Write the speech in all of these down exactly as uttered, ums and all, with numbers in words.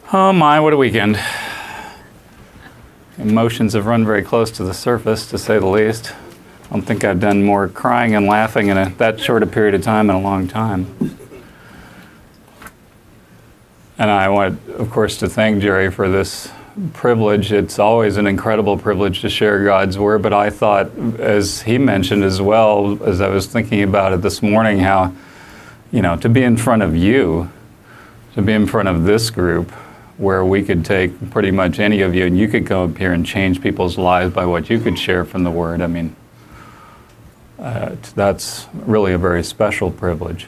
Oh my, what a weekend. Emotions have run very close to the surface, to say the least. I don't think I've done more crying and laughing in a, that short a period of time in a long time. And I want, of course, to thank Jerry for this privilege. It's always an incredible privilege to share God's Word, but I thought, as he mentioned as well, as I was thinking about it this morning, how, you know, to be in front of you, to be in front of this group, where we could take pretty much any of you and you could come up here and change people's lives by what you could share from the Word. I mean, uh, that's really a very special privilege.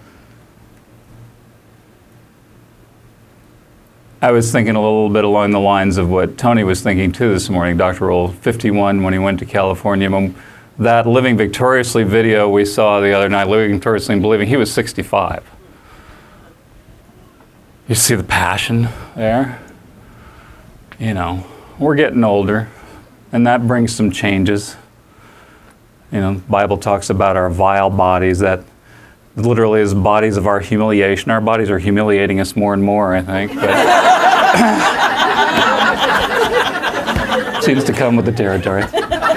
I was thinking a little bit along the lines of what Tony was thinking too this morning. Doctor Roll, fifty-one, when he went to California. When that Living Victoriously video we saw the other night, Living Victoriously and Believing, he was sixty-five. You see the passion there? You know, we're getting older, and that brings some changes. You know, the Bible talks about our vile bodies, that literally is bodies of our humiliation. Our bodies are humiliating us more and more, I think. But seems to come with the territory.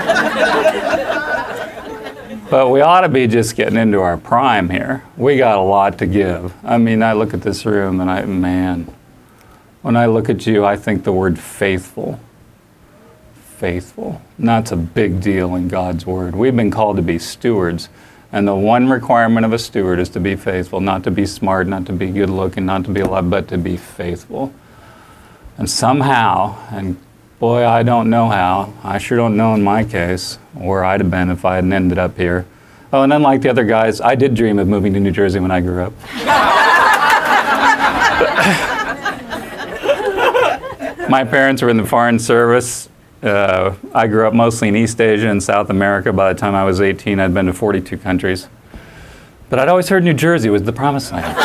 But we ought to be just getting into our prime here. We got a lot to give. I mean, I look at this room and I, man, when I look at you, I think the word faithful. Faithful. And that's a big deal in God's Word. We've been called to be stewards. And the one requirement of a steward is to be faithful, not to be smart, not to be good looking, not to be a lot, but to be faithful. And somehow, and boy, I don't know how. I sure don't know in my case where I'd have been if I hadn't ended up here. Oh, and unlike the other guys, I did dream of moving to New Jersey when I grew up. My parents were in the Foreign Service. Uh, I grew up mostly in East Asia and South America. By the time I was eighteen, I'd been to forty-two countries. But I'd always heard New Jersey was the promised land.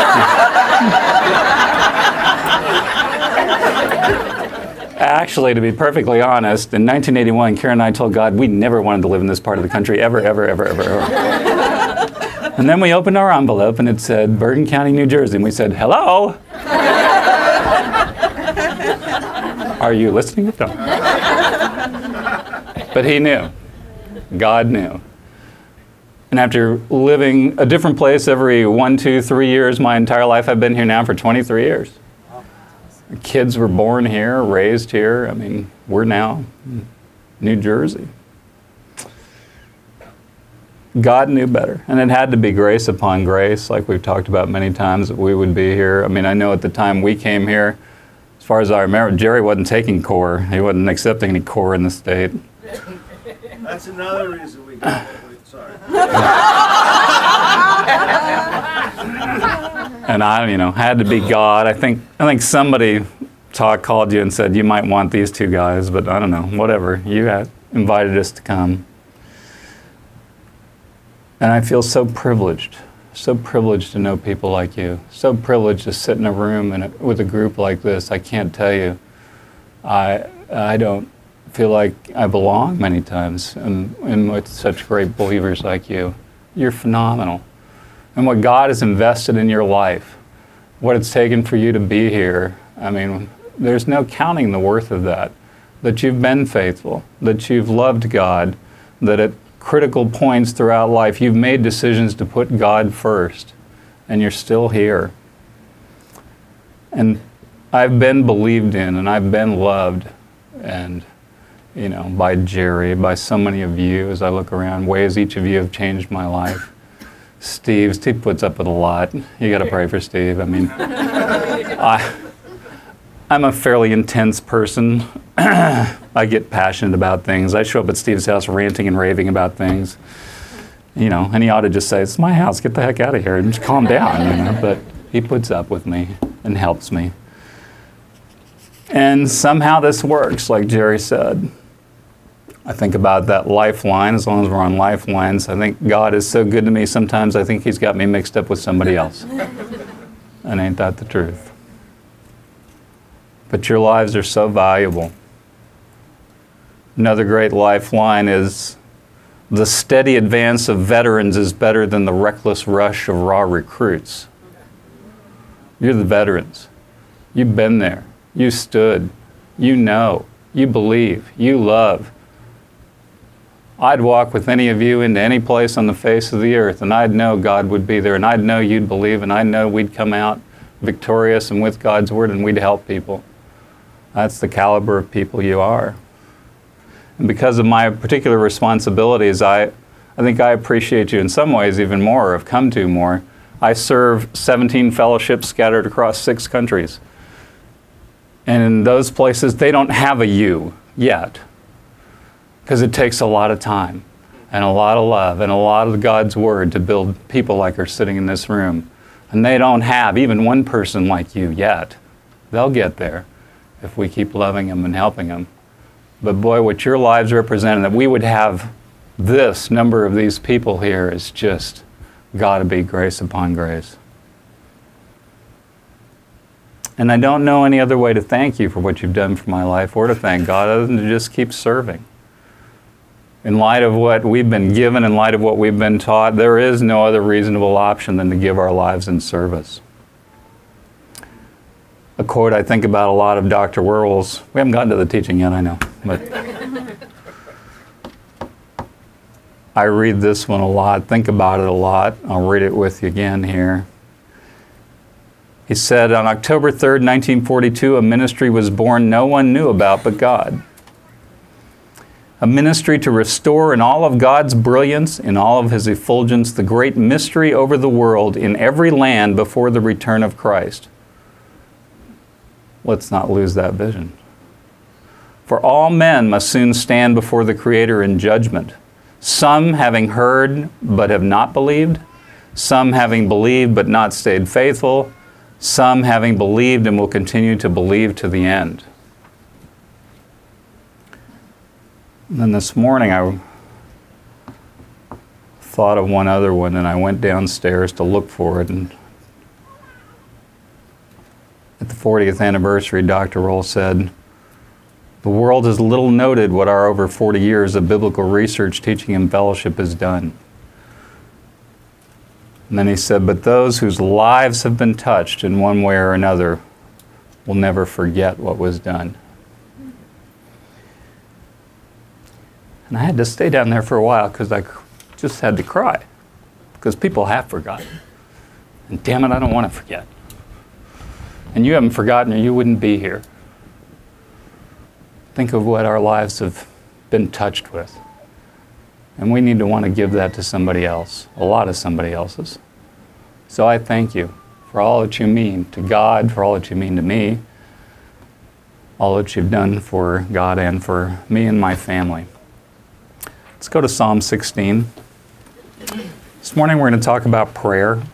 Actually, to be perfectly honest, in nineteen eighty-one, Karen and I told God we never wanted to live in this part of the country, ever, ever, ever, ever, ever. And then we opened our envelope and it said, Bergen County, New Jersey. And we said, hello? Are you listening? No. But he knew. God knew. And after living a different place every one, two, three years, my entire life, I've been here now for twenty-three years. Kids were born here, raised here. I mean, we're now in New Jersey. God knew better. And it had to be grace upon grace, like we've talked about many times, that we would be here. I mean, I know at the time we came here, as far as I remember, Jerry wasn't taking core. He wasn't accepting any core in the state. That's another reason we got it. Sorry. And I, you know, had to be God. I think I think somebody talk, called you and said, you might want these two guys, but I don't know, whatever. You had invited us to come. And I feel so privileged, so privileged to know people like you, so privileged to sit in a room and with a group like this. I can't tell you, I, I don't feel like I belong many times and, and with such great believers like you. You're phenomenal. And what God has invested in your life, what it's taken for you to be here, I mean, there's no counting the worth of that. That you've been faithful, that you've loved God, that at critical points throughout life you've made decisions to put God first, and you're still here. And I've been believed in, and I've been loved, and you know, by Jerry, by so many of you as I look around, ways each of you have changed my life. Steve, Steve puts up with a lot. You got to pray for Steve. I mean, I, I'm a fairly intense person. I get passionate about things. I show up at Steve's house ranting and raving about things. You know, and he ought to just say, it's my house, get the heck out of here, and just calm down, you know. But he puts up with me and helps me. And somehow this works, like Jerry said. I think about that lifeline, as long as we're on lifelines. I think God is so good to me, sometimes I think he's got me mixed up with somebody else. And ain't that the truth? But your lives are so valuable. Another great lifeline is the steady advance of veterans is better than the reckless rush of raw recruits. You're the veterans. You've been there. You stood. You know. You believe. You love. I'd walk with any of you into any place on the face of the earth, and I'd know God would be there, and I'd know you'd believe, and I'd know we'd come out victorious and with God's word, and we'd help people. That's the caliber of people you are. And because of my particular responsibilities, I, I think I appreciate you in some ways even more, or have come to more. I serve seventeen fellowships scattered across six countries. And in those places, they don't have a you yet, because it takes a lot of time and a lot of love and a lot of God's word to build people like are sitting in this room. And they don't have even one person like you yet. They'll get there if we keep loving them and helping them. But boy, what your lives represent, and that we would have this number of these people here, is just got to be grace upon grace. And I don't know any other way to thank you for what you've done for my life, or to thank God, other than to just keep serving. In light of what we've been given, in light of what we've been taught, there is no other reasonable option than to give our lives in service. A quote I think about a lot of Doctor Whirl's, we haven't gotten to the teaching yet, I know, but I read this one a lot, think about it a lot. I'll read it with you again here. He said, on October third, nineteen forty-two, a ministry was born no one knew about but God. A ministry to restore in all of God's brilliance, in all of His effulgence, the great mystery over the world in every land before the return of Christ. Let's not lose that vision. For all men must soon stand before the Creator in judgment, some having heard but have not believed, some having believed but not stayed faithful, some having believed and will continue to believe to the end. And then this morning I thought of one other one, and I went downstairs to look for it. And at the fortieth anniversary, Doctor Roll said, the world has little noted what our over forty years of biblical research, teaching, and fellowship has done. And then he said, but those whose lives have been touched in one way or another will never forget what was done. And I had to stay down there for a while because I just had to cry. Because people have forgotten. And damn it, I don't want to forget. And you haven't forgotten or you wouldn't be here. Think of what our lives have been touched with. And we need to want to give that to somebody else, a lot of somebody else's. So I thank you for all that you mean to God, for all that you mean to me, all that you've done for God and for me and my family. Let's go to Psalm sixteen. This morning we're going to talk about prayer.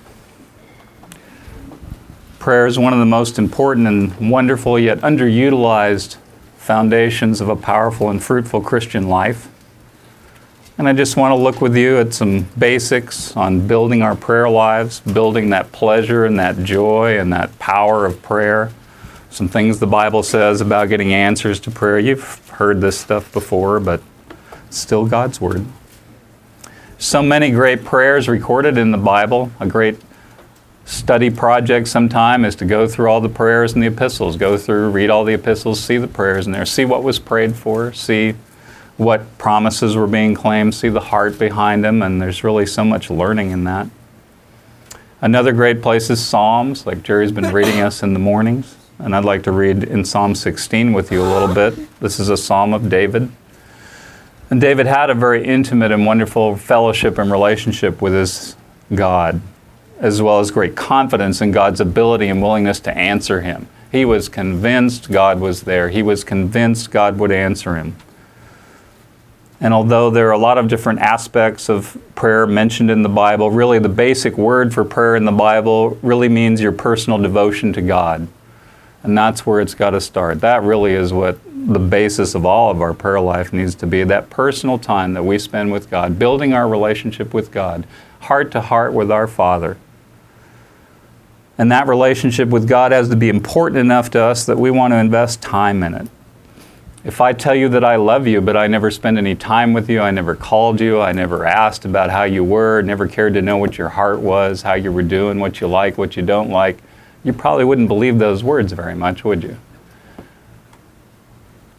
Prayer is one of the most important and wonderful yet underutilized foundations of a powerful and fruitful Christian life. And I just want to look with you at some basics on building our prayer lives, building that pleasure and that joy and that power of prayer. Some things the Bible says about getting answers to prayer. You've heard this stuff before, but it's still God's Word. So many great prayers recorded in the Bible. A great study project sometime is to go through all the prayers in the epistles. Go through, read all the epistles, see the prayers in there, see what was prayed for, see what promises were being claimed, see the heart behind them, and there's really so much learning in that. Another great place is Psalms, like Jerry's been reading us in the mornings. And I'd like to read in Psalm sixteen with you a little bit. This is a psalm of David. And David had a very intimate and wonderful fellowship and relationship with his God, as well as great confidence in God's ability and willingness to answer him. He was convinced God was there. He was convinced God would answer him. And although there are a lot of different aspects of prayer mentioned in the Bible, really the basic word for prayer in the Bible really means your personal devotion to God. And that's where it's got to start. That really is what the basis of all of our prayer life needs to be, that personal time that we spend with God, building our relationship with God, heart to heart with our Father. And that relationship with God has to be important enough to us that we want to invest time in it. If I tell you that I love you, but I never spend any time with you, I never called you, I never asked about how you were, never cared to know what your heart was, how you were doing, what you like, what you don't like, you probably wouldn't believe those words very much, would you?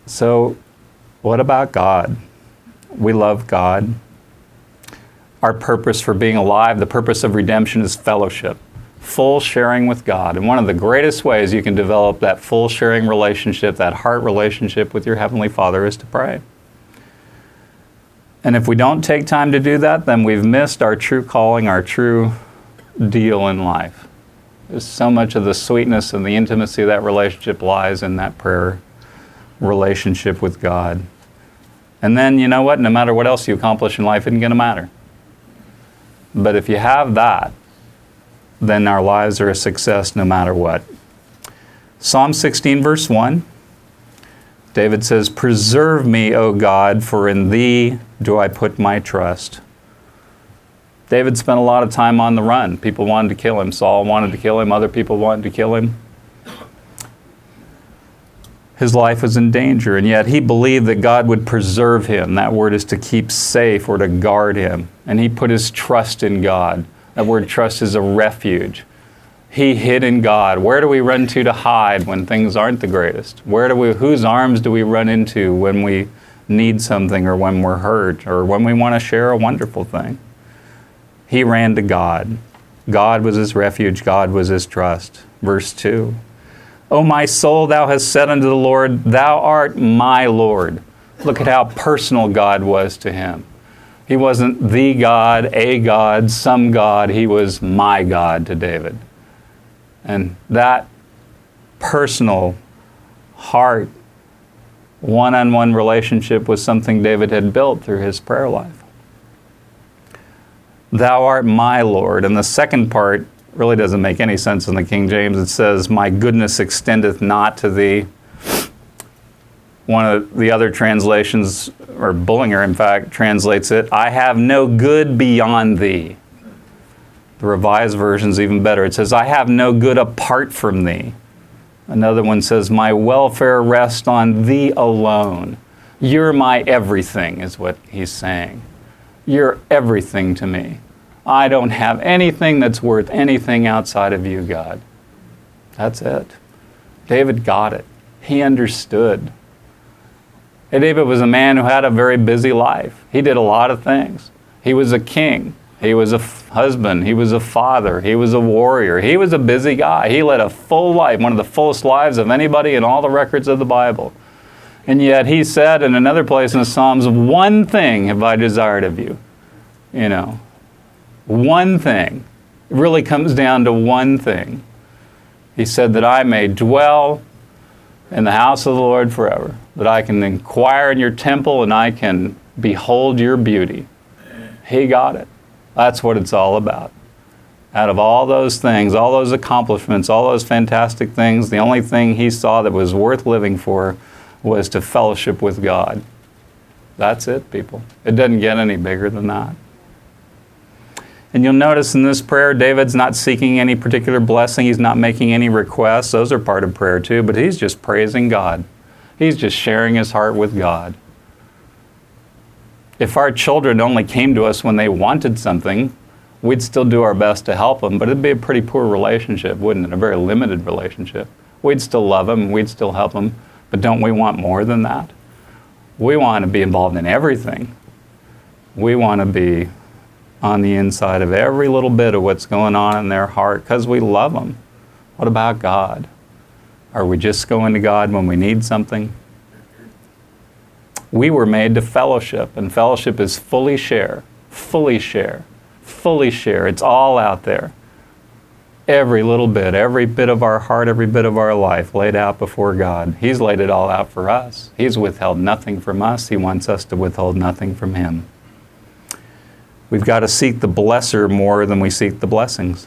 So, what about God? We love God. Our purpose for being alive, the purpose of redemption is fellowship, full sharing with God. And one of the greatest ways you can develop that full sharing relationship, that heart relationship with your Heavenly Father, is to pray. And if we don't take time to do that, then we've missed our true calling, our true deal in life. There's so much of the sweetness and the intimacy of that relationship lies in that prayer relationship with God. And then, you know what? No matter what else you accomplish in life, it isn't going to matter. But if you have that, then our lives are a success no matter what. Psalm sixteen, verse one, David says, "Preserve me, O God, for in Thee do I put my trust." David spent a lot of time on the run. People wanted to kill him. Saul wanted to kill him. Other people wanted to kill him. His life was in danger, and yet he believed that God would preserve him. That word is to keep safe or to guard him. And he put his trust in God. That word trust is a refuge. He hid in God. Where do we run to to hide when things aren't the greatest? Where do we, whose arms do we run into when we need something or when we're hurt or when we want to share a wonderful thing? He ran to God. God was his refuge. God was his trust. Verse two. "O my soul, thou hast said unto the Lord, Thou art my Lord." Look at how personal God was to him. He wasn't the God, a God, some God. He was my God to David. And that personal heart, one-on-one relationship was something David had built through his prayer life. "Thou art my Lord." And the second part really doesn't make any sense in the King James. It says, "My goodness extendeth not to thee." One of the other translations, or Bullinger in fact, translates it, "I have no good beyond thee." The Revised Version is even better. It says, "I have no good apart from thee." Another one says, "My welfare rests on thee alone." You're my everything, is what he's saying. You're everything to me. I don't have anything that's worth anything outside of you, God. That's it. David got it. He understood. And David was a man who had a very busy life. He did a lot of things. He was a king. He was a f- husband. He was a father. He was a warrior. He was a busy guy. He led a full life, one of the fullest lives of anybody in all the records of the Bible. And yet he said in another place in the Psalms, "One thing have I desired of you." You know, one thing. It really comes down to one thing. He said that I may dwell in the house of the Lord forever, that I can inquire in your temple and I can behold your beauty. He got it. That's what it's all about. Out of all those things, all those accomplishments, all those fantastic things, the only thing he saw that was worth living for was to fellowship with God. That's it, people. It doesn't get any bigger than that. And you'll notice in this prayer, David's not seeking any particular blessing. He's not making any requests. Those are part of prayer too, but he's just praising God. He's just sharing his heart with God. If our children only came to us when they wanted something, we'd still do our best to help them, but it'd be a pretty poor relationship, wouldn't it? A very limited relationship. We'd still love them, we'd still help them, but don't we want more than that? We want to be involved in everything. We want to be on the inside of every little bit of what's going on in their heart because we love them. What about God? Are we just going to God when we need something? We were made to fellowship, and fellowship is fully share, fully share, fully share. It's all out there. Every little bit, every bit of our heart, every bit of our life laid out before God. He's laid it all out for us. He's withheld nothing from us. He wants us to withhold nothing from Him. We've got to seek the blesser more than we seek the blessings.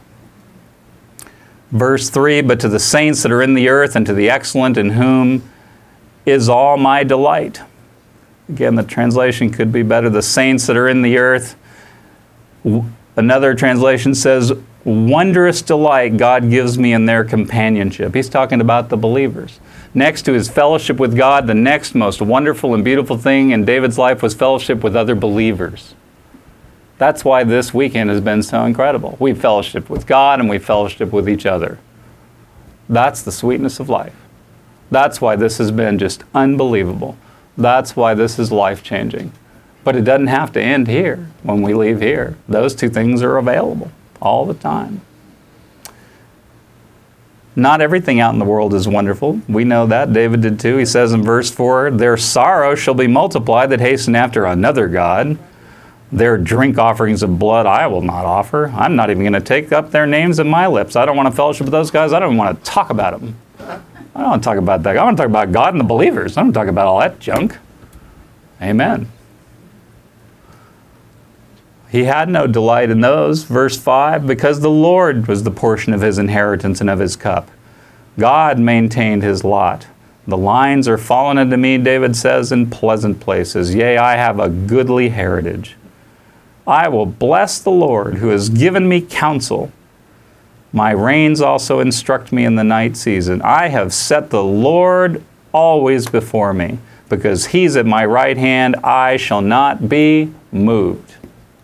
Verse three, "But to the saints that are in the earth and to the excellent in whom is all my delight." Again, the translation could be better. The saints that are in the earth. Another translation says, "Wondrous delight God gives me in their companionship." He's talking about the believers. Next to his fellowship with God, the next most wonderful and beautiful thing in David's life was fellowship with other believers. That's why this weekend has been so incredible. We've fellowshiped with God and we've fellowshiped with each other. That's the sweetness of life. That's why this has been just unbelievable. That's why this is life-changing. But it doesn't have to end here when we leave here. Those two things are available all the time. Not everything out in the world is wonderful. We know that. David did too. He says in verse four, their sorrow shall be multiplied that hasten after another god. Their drink offerings of blood I will not offer. I'm not even going to take up their names in my lips. I don't want to fellowship with those guys. I don't want to talk about them. I don't want to talk about that. I want to talk about God and the believers. I don't talk about all that junk. Amen. He had no delight in those. Verse five, because the Lord was the portion of his inheritance and of his cup. God maintained his lot. The lines are fallen unto me, David says, in pleasant places. Yea, I have a goodly heritage. I will bless the Lord who has given me counsel. My reins also instruct me in the night season. I have set the Lord always before me. Because he's at my right hand, I shall not be moved.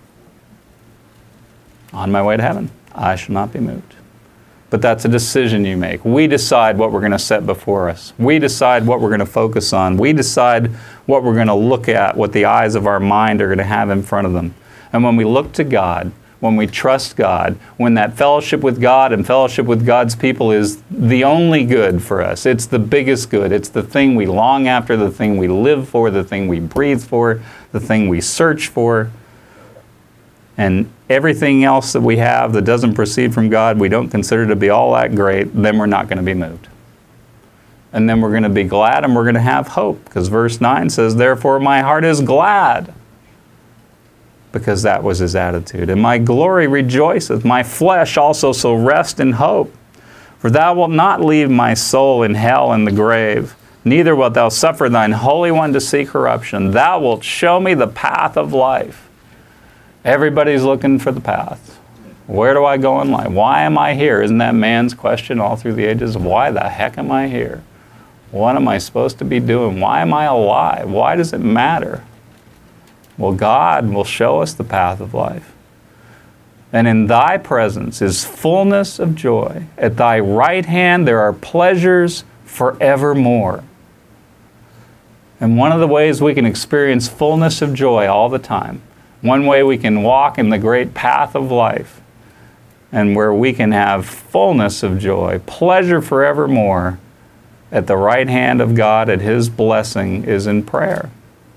On my way to heaven, I shall not be moved. But that's a decision you make. We decide what we're going to set before us. We decide what we're going to focus on. We decide what we're going to look at, what the eyes of our mind are going to have in front of them. And when we look to God, when we trust God, when that fellowship with God and fellowship with God's people is the only good for us, it's the biggest good, it's the thing we long after, the thing we live for, the thing we breathe for, the thing we search for, and everything else that we have that doesn't proceed from God we don't consider to be all that great, then we're not going to be moved. And then we're going to be glad and we're going to have hope, because verse nine says, therefore my heart is glad. Because that was his attitude. And my glory rejoiceth, my flesh also shall rest in hope. For thou wilt not leave my soul in hell and the grave, neither wilt thou suffer thine Holy One to see corruption. Thou wilt show me the path of life. Everybody's looking for the path. Where do I go in life? Why am I here? Isn't that man's question all through the ages? Why the heck am I here? What am I supposed to be doing? Why am I alive? Why does it matter? Well, God will show us the path of life. And in thy presence is fullness of joy. At thy right hand there are pleasures forevermore. And one of the ways we can experience fullness of joy all the time, one way we can walk in the great path of life, and where we can have fullness of joy, pleasure forevermore, at the right hand of God at his blessing, is in prayer.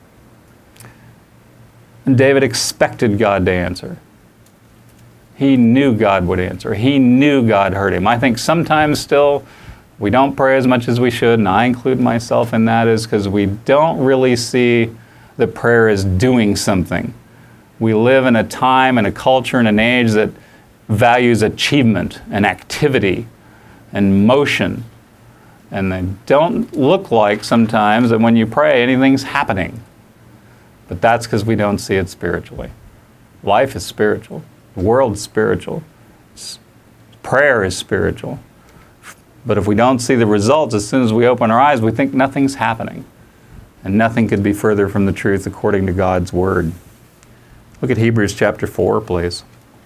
And David expected God to answer. He knew God would answer. He knew God heard him. I think sometimes still we don't pray as much as we should, and I include myself in that, is because we don't really see that prayer is doing something. We live in a time and a culture and an age that values achievement and activity and motion. And they don't look like sometimes that when you pray anything's happening. But that's because we don't see it spiritually. Life is spiritual. The world's spiritual. Prayer is spiritual. But if we don't see the results, as soon as we open our eyes, we think nothing's happening. And nothing could be further from the truth according to God's Word. Look at Hebrews chapter four, please.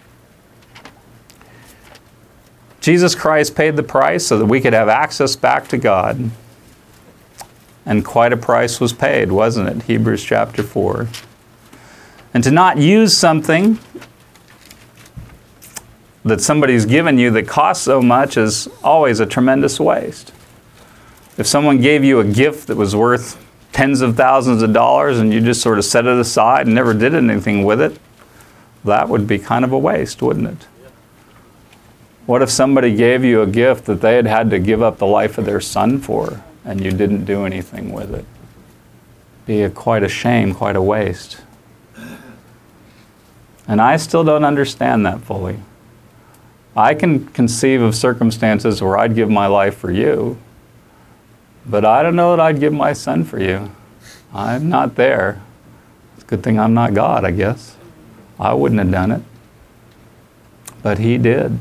Jesus Christ paid the price so that we could have access back to God. And quite a price was paid, wasn't it? Hebrews chapter four. And to not use something that somebody's given you that costs so much is always a tremendous waste. If someone gave you a gift that was worth tens of thousands of dollars and you just sort of set it aside and never did anything with it, that would be kind of a waste, wouldn't it? What if somebody gave you a gift that they had had to give up the life of their son for, and you didn't do anything with it? Be a, quite a shame, quite a waste. And I still don't understand that fully. I can conceive of circumstances where I'd give my life for you, but I don't know that I'd give my son for you. I'm not there. It's a good thing I'm not God, I guess. I wouldn't have done it. But he did.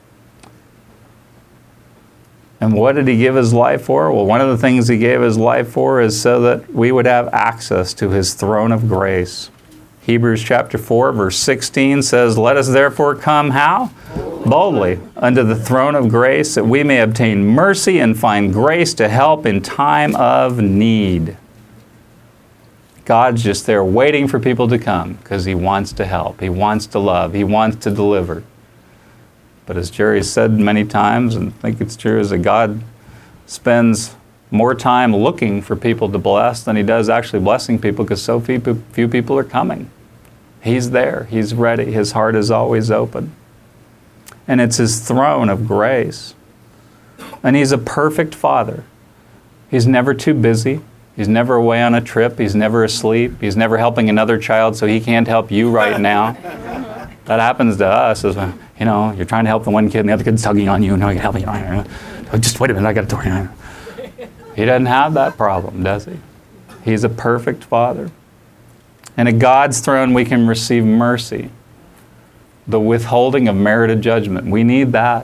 And what did he give his life for? Well, one of the things he gave his life for is so that we would have access to his throne of grace. Hebrews chapter four, verse sixteen says, "Let us therefore come," how? "Boldly unto the throne of grace, that we may obtain mercy and find grace to help in time of need." God's just there waiting for people to come because He wants to help. He wants to love. He wants to deliver. But as Jerry said many times, and I think it's true, is that God spends more time looking for people to bless than He does actually blessing people, because so few, few people are coming. He's there. He's ready. His heart is always open. And it's His throne of grace. And He's a perfect Father. He's never too busy. He's never away on a trip. He's never asleep. He's never helping another child, so He can't help you right now. That happens to us. Is, you know, you're trying to help the one kid and the other kid's tugging on you. No, you can help me. Oh, just wait a minute, I got to talk. He doesn't have that problem, does He? He's a perfect Father. And at God's throne we can receive mercy. The withholding of merited judgment. We need that.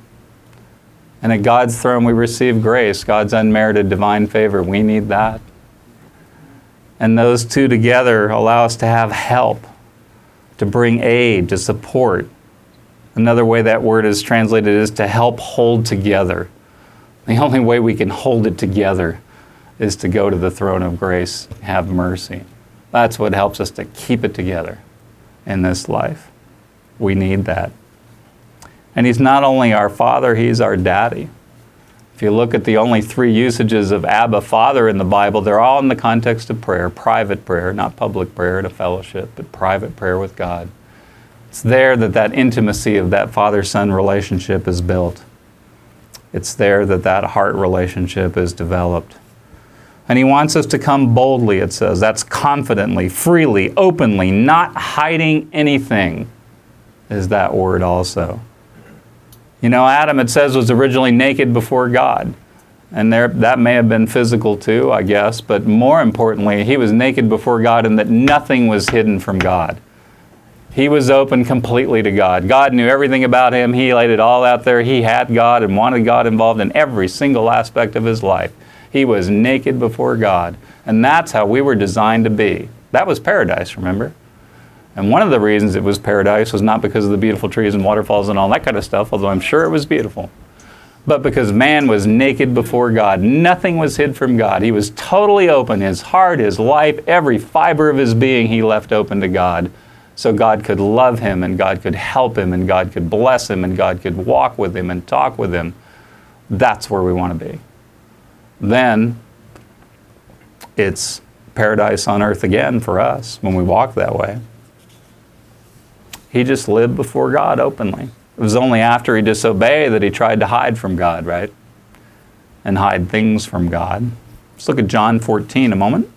And at God's throne we receive grace, God's unmerited divine favor. We need that. And those two together allow us to have help, to bring aid, to support. Another way that word is translated is to help hold together. The only way we can hold it together is to go to the throne of grace, have mercy. That's what helps us to keep it together in this life. We need that. And He's not only our Father, He's our Daddy. If you look at the only three usages of Abba, Father in the Bible, they're all in the context of prayer, private prayer, not public prayer in a fellowship, but private prayer with God. It's there that that intimacy of that Father-Son relationship is built. It's there that that heart relationship is developed. And He wants us to come boldly, it says. That's confidently, freely, openly, not hiding anything, is that word also. You know, Adam, it says, was originally naked before God. And there, that may have been physical too, I guess. But more importantly, he was naked before God, and that nothing was hidden from God. He was open completely to God. God knew everything about him. He laid it all out there. He had God and wanted God involved in every single aspect of his life. He was naked before God. And that's how we were designed to be. That was paradise, remember? And one of the reasons it was paradise was not because of the beautiful trees and waterfalls and all that kind of stuff, although I'm sure it was beautiful, but because man was naked before God. Nothing was hid from God. He was totally open. His heart, his life, every fiber of his being he left open to God, so God could love him and God could help him and God could bless him and God could walk with him and talk with him. That's where we want to be. Then it's paradise on earth again for us when we walk that way. He just lived before God openly. It was only after he disobeyed that he tried to hide from God, right? And hide things from God. Let's look at John fourteen a moment.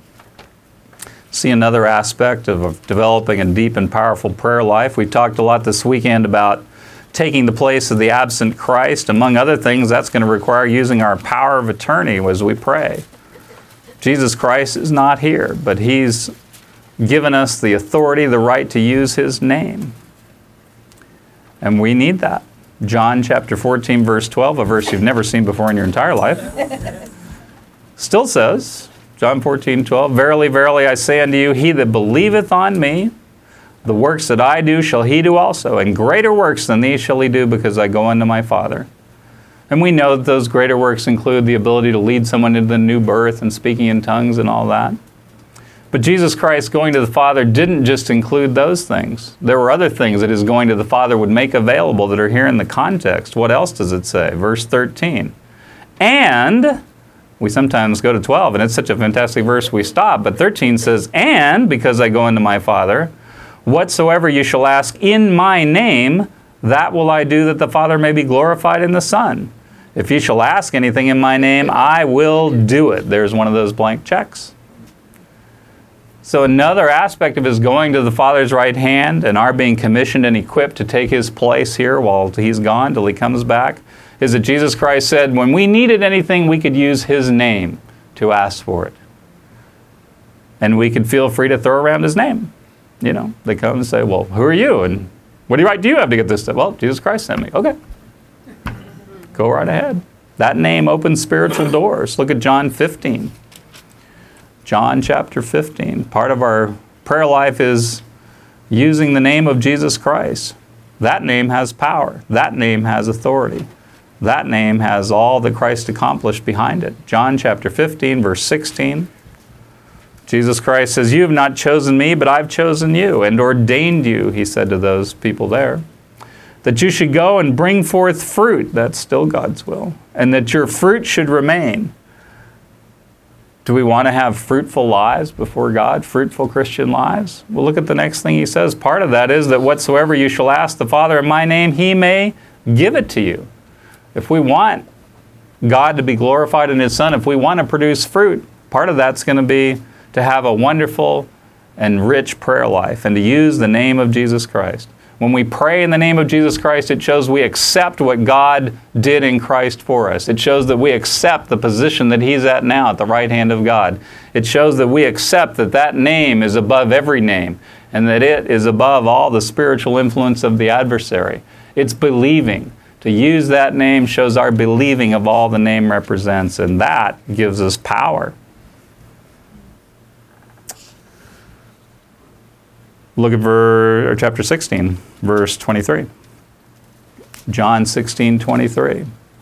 See another aspect of, of developing a deep and powerful prayer life. We talked a lot this weekend about taking the place of the absent Christ. Among other things, that's going to require using our power of attorney as we pray. Jesus Christ is not here, but He's given us the authority, the right to use His name. And we need that. John chapter fourteen, verse twelve, a verse you've never seen before in your entire life, still says, John fourteen, twelve, "Verily, verily, I say unto you, he that believeth on me, the works that I do shall he do also, and greater works than these shall he do, because I go unto my Father." And we know that those greater works include the ability to lead someone into the new birth and speaking in tongues and all that. But Jesus Christ going to the Father didn't just include those things. There were other things that His going to the Father would make available that are here in the context. What else does it say? Verse thirteen. And, we sometimes go to twelve, and it's such a fantastic verse we stop, but thirteen says, "And, because I go unto my Father, whatsoever you shall ask in my name, that will I do, that the Father may be glorified in the Son. If you shall ask anything in my name, I will do it." There's one of those blank checks. So another aspect of His going to the Father's right hand and our being commissioned and equipped to take His place here while He's gone till He comes back is that Jesus Christ said when we needed anything, we could use His name to ask for it. And we could feel free to throw around His name. You know, they come and say, "Well, who are you? And what right do you have to get this stuff?" "Well, Jesus Christ sent me." "Okay. Go right ahead." That name opens spiritual doors. Look at John fifteen. John chapter fifteen. Part of our prayer life is using the name of Jesus Christ. That name has power. That name has authority. That name has all that Christ accomplished behind it. John chapter fifteen, verse sixteen. Jesus Christ says, "You have not chosen me, but I've chosen you and ordained you," he said to those people there, "that you should go and bring forth fruit," that's still God's will, "and that your fruit should remain." Do we want to have fruitful lives before God, fruitful Christian lives? Well, look at the next thing he says. Part of that is that whatsoever you shall ask the Father in my name, he may give it to you. If we want God to be glorified in his Son, if we want to produce fruit, part of that's going to be to have a wonderful and rich prayer life and to use the name of Jesus Christ. When we pray in the name of Jesus Christ, it shows we accept what God did in Christ for us. It shows that we accept the position that he's at now at the right hand of God. It shows that we accept that that name is above every name and that it is above all the spiritual influence of the adversary. It's believing. To use that name shows our believing of all the name represents, and that gives us power. Look at ver, or chapter sixteen, verse twenty-three. John sixteen, twenty-three.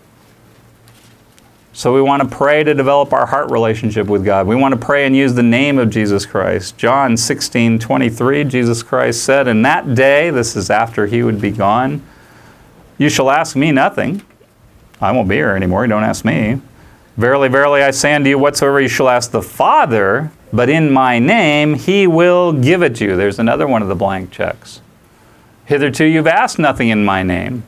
So we want to pray to develop our heart relationship with God. We want to pray and use the name of Jesus Christ. John sixteen, twenty-three, Jesus Christ said, "In that day," this is after he would be gone, "you shall ask me nothing." I won't be here anymore. You don't ask me. "Verily, verily, I say unto you, whatsoever you shall ask the Father, but in my name, he will give it to you." There's another one of the blank checks. "Hitherto you've asked nothing in my name."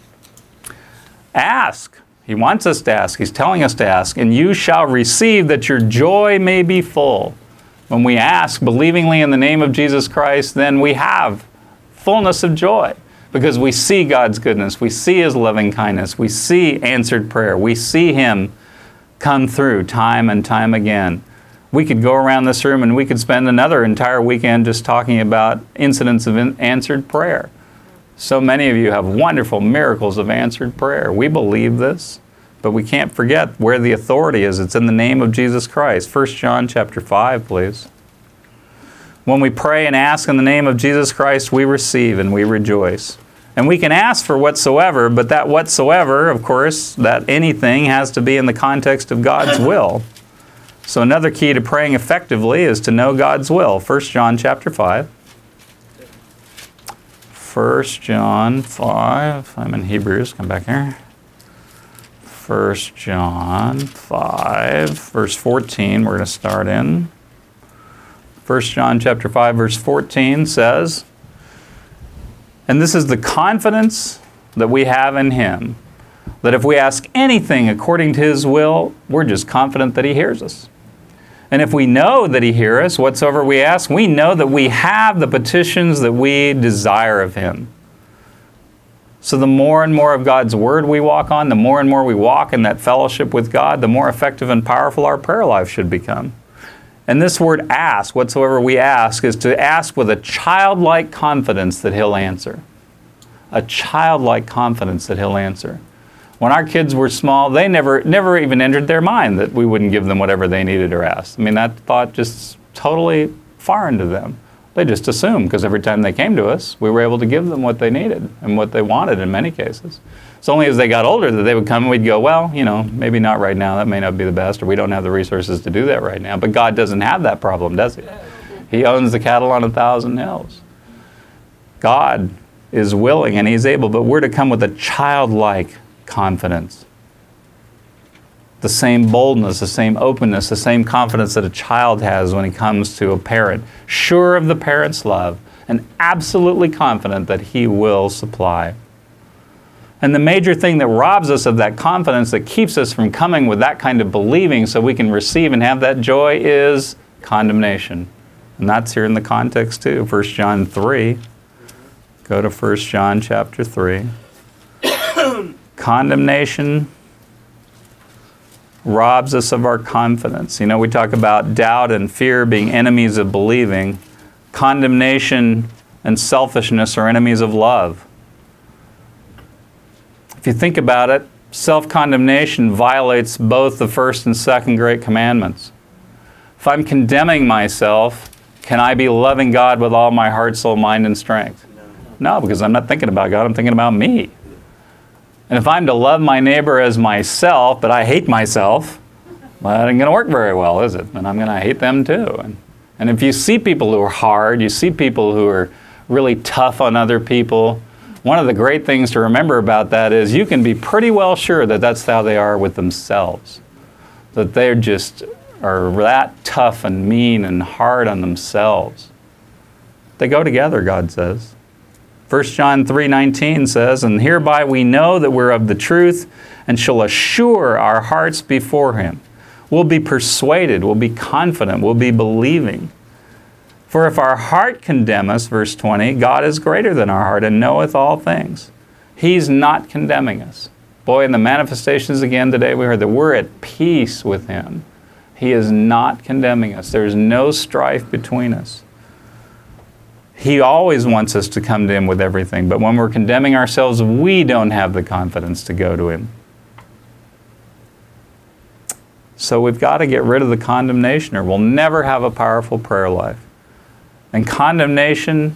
Ask. He wants us to ask. He's telling us to ask. "And you shall receive, that your joy may be full." When we ask believingly in the name of Jesus Christ, then we have fullness of joy. Because we see God's goodness. We see his loving kindness. We see answered prayer. We see him come through time and time again. We could go around this room and we could spend another entire weekend just talking about incidents of answered prayer. So many of you have wonderful miracles of answered prayer. We believe this, but we can't forget where the authority is. It's in the name of Jesus Christ. First John chapter five, please. When we pray and ask in the name of Jesus Christ, we receive and we rejoice. And we can ask for whatsoever, but that whatsoever, of course, that anything has to be in the context of God's will. So another key to praying effectively is to know God's will. First John chapter five. First John five. I'm in Hebrews. Come back here. First John five, verse fourteen. We're going to start in. First John chapter five, verse fourteen says, "And this is the confidence that we have in him, that if we ask anything according to his will, we're just confident that he hears us. And if we know that he hears us, whatsoever we ask, we know that we have the petitions that we desire of him." So the more and more of God's word we walk on, the more and more we walk in that fellowship with God, the more effective and powerful our prayer life should become. And this word ask, whatsoever we ask, is to ask with a childlike confidence that he'll answer. A childlike confidence that he'll answer. When our kids were small, they never never even entered their mind that we wouldn't give them whatever they needed or asked. I mean, that thought just totally foreign to them. They just assumed, because every time they came to us, we were able to give them what they needed and what they wanted in many cases. It's only as they got older that they would come and we'd go, well, you know, maybe not right now. That may not be the best, or we don't have the resources to do that right now. But God doesn't have that problem, does he? He owns the cattle on a thousand hills. God is willing and he's able, but we're to come with a childlike confidence. The same boldness, the same openness, the same confidence that a child has when he comes to a parent, sure of the parent's love and absolutely confident that he will supply. And the major thing that robs us of that confidence, that keeps us from coming with that kind of believing so we can receive and have that joy, is condemnation. And that's here in the context too. First John three. Go to First John chapter three. Condemnation robs us of our confidence. You know, we talk about doubt and fear being enemies of believing. Condemnation and selfishness are enemies of love. If you think about it, self-condemnation violates both the first and second great commandments. If I'm condemning myself, Can I be loving God with all my heart, soul, mind, and strength? No, because I'm not thinking about God, I'm thinking about me. And if I'm to love my neighbor as myself, but I hate myself, well, that ain't going to work very well, is it? And I'm going to hate them too. And, and if you see people who are hard, you see people who are really tough on other people, one of the great things to remember about that is you can be pretty well sure that that's how they are with themselves. That they're just are that tough and mean and hard on themselves. They go together, God says. First John three nineteen says, and hereby we know that we're of the truth and shall assure our hearts before Him. We'll be persuaded, we'll be confident, we'll be believing. For if our heart condemn us, verse twenty, God is greater than our heart and knoweth all things. He's not condemning us. Boy, in the manifestations again today, we heard that we're at peace with Him. He is not condemning us. There's no strife between us. He always wants us to come to Him with everything, but when we're condemning ourselves, we don't have the confidence to go to Him. So we've got to get rid of the condemnation or we'll never have a powerful prayer life. And condemnation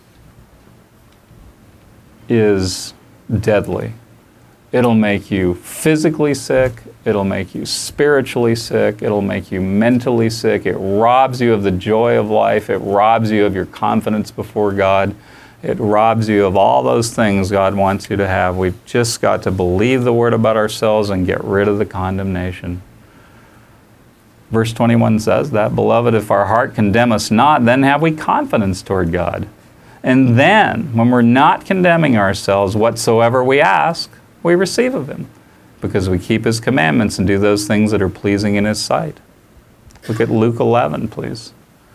is deadly. It'll make you physically sick. It'll make you spiritually sick. It'll make you mentally sick. It robs you of the joy of life. It robs you of your confidence before God. It robs you of all those things God wants you to have. We've just got to believe the Word about ourselves and get rid of the condemnation. Verse twenty-one says that, beloved, if our heart condemn us not, then have we confidence toward God. And then, when we're not condemning ourselves, whatsoever we ask, we receive of Him, because we keep His commandments and do those things that are pleasing in His sight. Look at Luke eleven, please.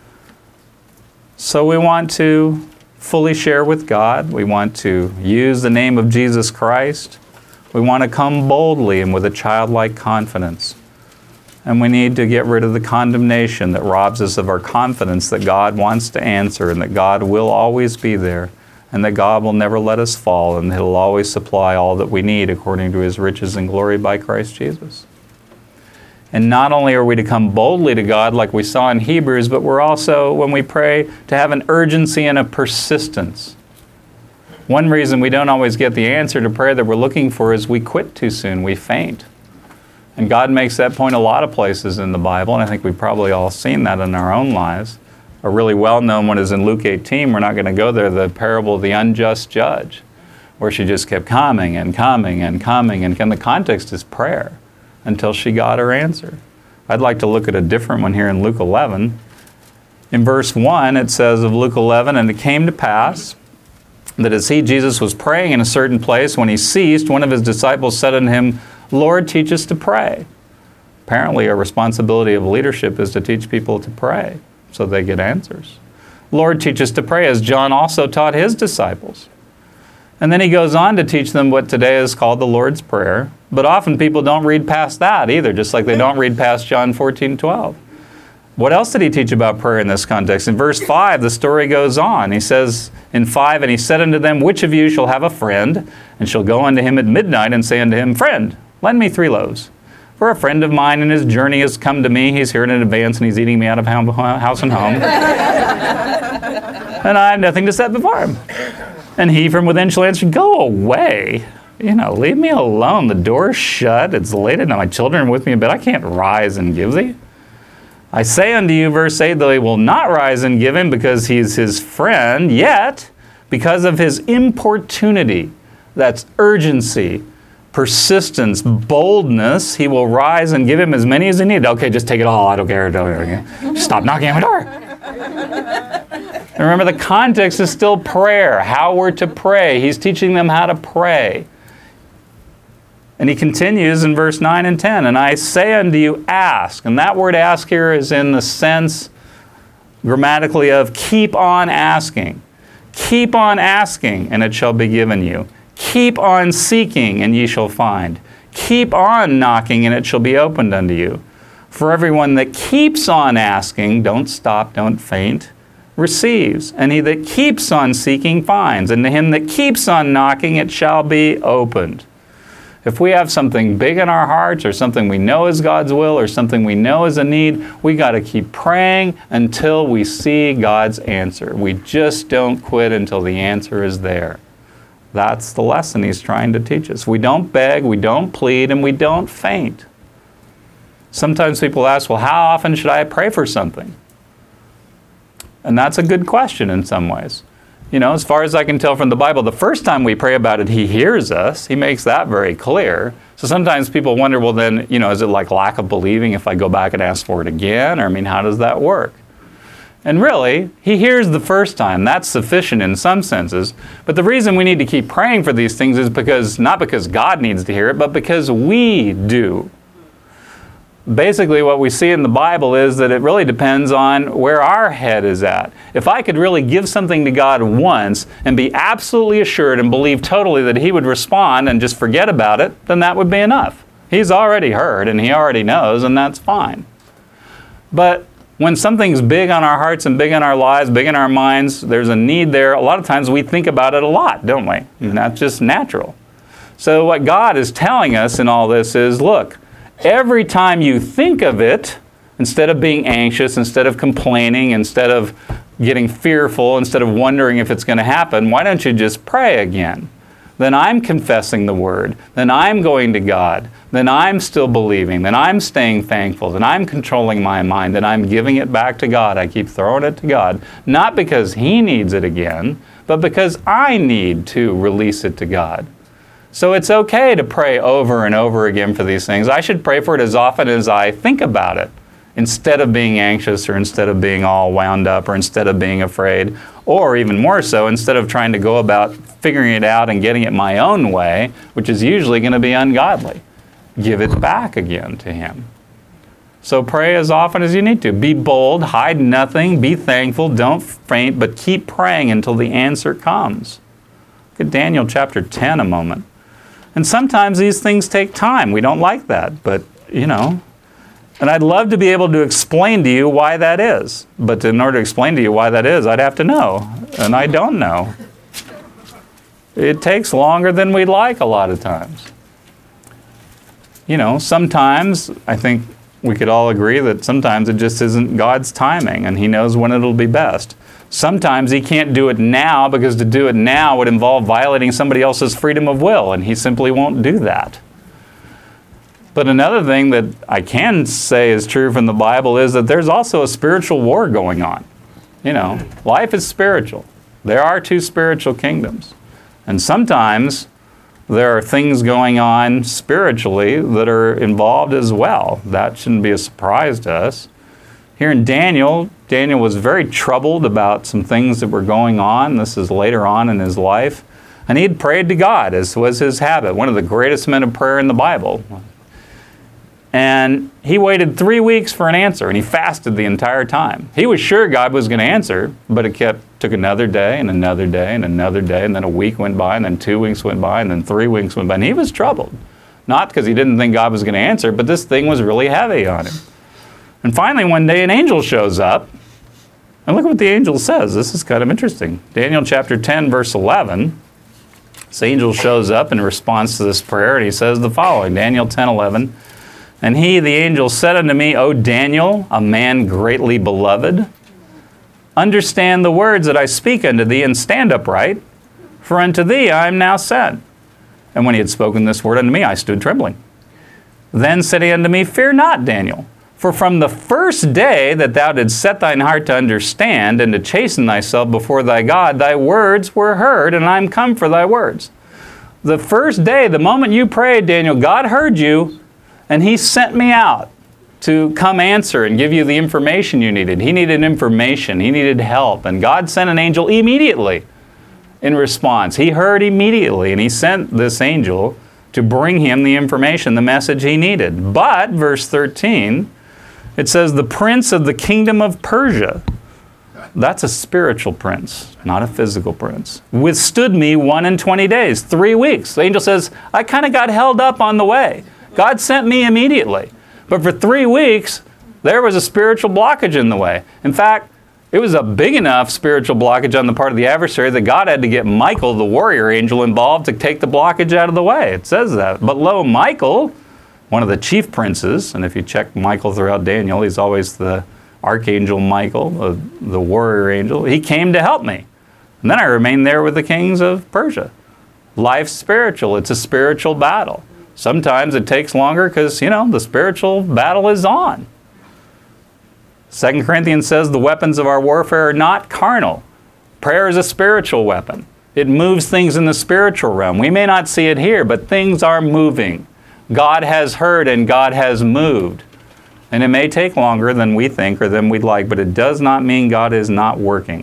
So we want to fully share with God. We want to use the name of Jesus Christ. We want to come boldly and with a childlike confidence. And we need to get rid of the condemnation that robs us of our confidence that God wants to answer and that God will always be there and that God will never let us fall and He'll always supply all that we need according to His riches and glory by Christ Jesus. And not only are we to come boldly to God like we saw in Hebrews, but we're also, when we pray, to have an urgency and a persistence. One reason we don't always get the answer to prayer that we're looking for is we quit too soon, we faint. And God makes that point a lot of places in the Bible, and I think we've probably all seen that in our own lives. A really well-known one is in Luke eighteen. We're not going to go there, the parable of the unjust judge, where she just kept coming and coming and coming, and the context is prayer until she got her answer. I'd like to look at a different one here in Luke eleven. In verse one, it says of Luke eleven, and it came to pass that as he, Jesus, was praying in a certain place, when he ceased, one of his disciples said unto him, Lord, teach us to pray. Apparently, a responsibility of leadership is to teach people to pray so they get answers. Lord, teach us to pray, as John also taught his disciples. And then he goes on to teach them what today is called the Lord's Prayer. But often people don't read past that either, just like they don't read past John fourteen twelve. What else did he teach about prayer in this context? In verse five, the story goes on. He says in five, and he said unto them, which of you shall have a friend, and shall go unto him at midnight, and say unto him, Friend, lend me three loaves. For a friend of mine in his journey has come to me. He's here in advance, and he's eating me out of house and home. And I have nothing to set before him. And he from within shall answer, Go away. You know, leave me alone. The door's shut. It's late at night. My children are with me in bed. I can't rise and give thee. I say unto you, verse eight, though he will not rise and give him because he's his friend, yet because of his importunity, that's urgency, persistence, boldness, he will rise and give him as many as he needs. Okay, just take it all. I don't care. Don't care. Just stop knocking on my door. And remember, the context is still prayer, how we're to pray. He's teaching them how to pray. And he continues in verse nine and ten, and I say unto you, ask. And that word ask here is in the sense grammatically of keep on asking. Keep on asking, and it shall be given you. Keep on seeking, and ye shall find. Keep on knocking, and it shall be opened unto you. For everyone that keeps on asking, don't stop, don't faint, receives. And he that keeps on seeking finds. And to him that keeps on knocking, it shall be opened. If we have something big in our hearts or something we know is God's will or something we know is a need, we got to keep praying until we see God's answer. We just don't quit until the answer is there. That's the lesson he's trying to teach us. We don't beg, we don't plead, and we don't faint. Sometimes people ask, well, how often should I pray for something? And that's a good question in some ways. You know, as far as I can tell from the Bible, the first time we pray about it, he hears us. He makes that very clear. So sometimes people wonder, well then, you know, is it like lack of believing if I go back and ask for it again? Or, I mean, how does that work? And really, he hears the first time. That's sufficient in some senses. But the reason we need to keep praying for these things is because, not because God needs to hear it, but because we do. Basically, what we see in the Bible is that it really depends on where our head is at. If I could really give something to God once and be absolutely assured and believe totally that he would respond and just forget about it, then that would be enough. He's already heard and he already knows, and that's fine. But when something's big on our hearts and big in our lives, big in our minds, there's a need there, a lot of times we think about it a lot, don't we? And that's just natural. So what God is telling us in all this is, look, every time you think of it, instead of being anxious, instead of complaining, instead of getting fearful, instead of wondering if it's going to happen, why don't you just pray again? Then I'm confessing the word. Then I'm going to God. Then I'm still believing. Then I'm staying thankful. Then I'm controlling my mind. Then I'm giving it back to God. I keep throwing it to God. Not because he needs it again, but because I need to release it to God. So it's okay to pray over and over again for these things. I should pray for it as often as I think about it, instead of being anxious or instead of being all wound up or instead of being afraid, or even more so, instead of trying to go about figuring it out and getting it my own way, which is usually going to be ungodly. Give it back again to him. So pray as often as you need to. Be bold, hide nothing, be thankful, don't faint, but keep praying until the answer comes. Look at Daniel chapter ten a moment. And sometimes these things take time. We don't like that, but, you know. And I'd love to be able to explain to you why that is. But in order to explain to you why that is, I'd have to know. And I don't know. It takes longer than we'd like a lot of times. You know, sometimes, I think we could all agree that sometimes it just isn't God's timing, and he knows when it'll be best. Sometimes he can't do it now because to do it now would involve violating somebody else's freedom of will, and he simply won't do that. But another thing that I can say is true from the Bible is that there's also a spiritual war going on. You know, life is spiritual. There are two spiritual kingdoms. And sometimes there are things going on spiritually that are involved as well. That shouldn't be a surprise to us. Here in Daniel, Daniel was very troubled about some things that were going on. This is later on in his life. And he had prayed to God, as was his habit, one of the greatest men of prayer in the Bible. And he waited three weeks for an answer, and he fasted the entire time. He was sure God was going to answer, but it kept took another day and another day and another day, and then a week went by, and then two weeks went by, and then three weeks went by, and he was troubled. Not because he didn't think God was going to answer, but this thing was really heavy on him. And finally, one day, an angel shows up. And look what the angel says. This is kind of interesting. Daniel chapter ten, verse eleven. This angel shows up in response to this prayer, and he says the following. Daniel ten, eleven. And he, the angel, said unto me, O Daniel, a man greatly beloved, understand the words that I speak unto thee, and stand upright, for unto thee I am now sent. And when he had spoken this word unto me, I stood trembling. Then said he unto me, Fear not, Daniel. For from the first day that thou didst set thine heart to understand and to chasten thyself before thy God, thy words were heard, and I am come for thy words. The first day, the moment you prayed, Daniel, God heard you, and he sent me out to come answer and give you the information you needed. He needed information. He needed help. And God sent an angel immediately in response. He heard immediately, and he sent this angel to bring him the information, the message he needed. But, verse thirteen, it says, the prince of the kingdom of Persia, that's a spiritual prince, not a physical prince, withstood me one and twenty days, three weeks. The angel says, I kind of got held up on the way. God sent me immediately. But for three weeks, there was a spiritual blockage in the way. In fact, It was a big enough spiritual blockage on the part of the adversary that God had to get Michael, the warrior angel, involved to take the blockage out of the way. It says that. But lo, Michael, one of the chief princes, and if you check Michael throughout Daniel, he's always the archangel Michael, the, the warrior angel. He came to help me. And then I remained there with the kings of Persia. Life's spiritual. It's a spiritual battle. Sometimes it takes longer because, you know, the spiritual battle is on. Second Corinthians says the weapons of our warfare are not carnal. Prayer is a spiritual weapon. It moves things in the spiritual realm. We may not see it here, but things are moving. God has heard and God has moved. And it may take longer than we think or than we'd like, but it does not mean God is not working.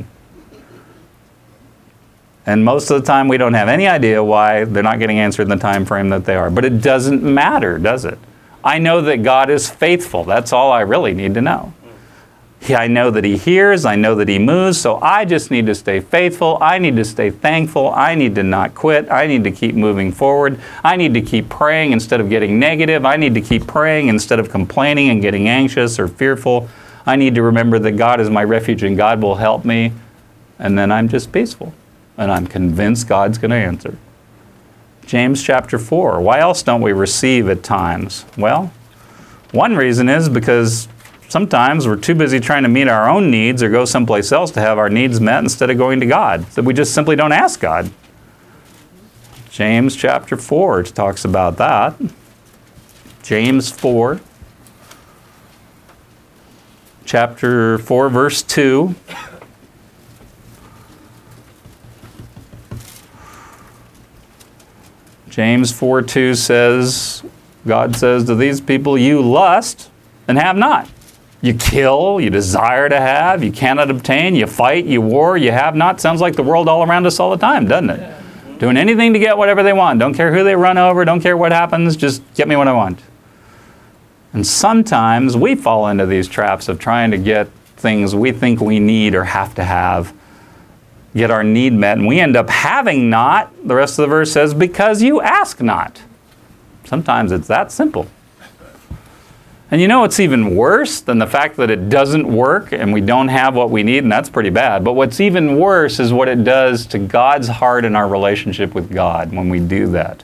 And most of the time we don't have any idea why they're not getting answered in the time frame that they are. But it doesn't matter, does it? I know that God is faithful. That's all I really need to know. I know that He hears, I know that He moves, so I just need to stay faithful, I need to stay thankful, I need to not quit, I need to keep moving forward, I need to keep praying instead of getting negative, I need to keep praying instead of complaining and getting anxious or fearful. I need to remember that God is my refuge and God will help me, and then I'm just peaceful, and I'm convinced God's going to answer. James chapter four, why else don't we receive at times? Well, one reason is because sometimes we're too busy trying to meet our own needs or go someplace else to have our needs met instead of going to God. That we just simply don't ask God. James chapter four talks about that. James four. Chapter four, verse two. James four two says, God says to these people, you lust and have not. You kill, you desire to have, you cannot obtain, you fight, you war, you have not. Sounds like the world all around us all the time, doesn't it? Yeah. Doing anything to get whatever they want. Don't care who they run over, don't care what happens, just get me what I want. And sometimes we fall into these traps of trying to get things we think we need or have to have, get our need met, and we end up having not, the rest of the verse says, because you ask not. Sometimes it's that simple. And you know what's even worse than the fact that it doesn't work and we don't have what we need, and that's pretty bad. But what's even worse is what it does to God's heart and our relationship with God when we do that.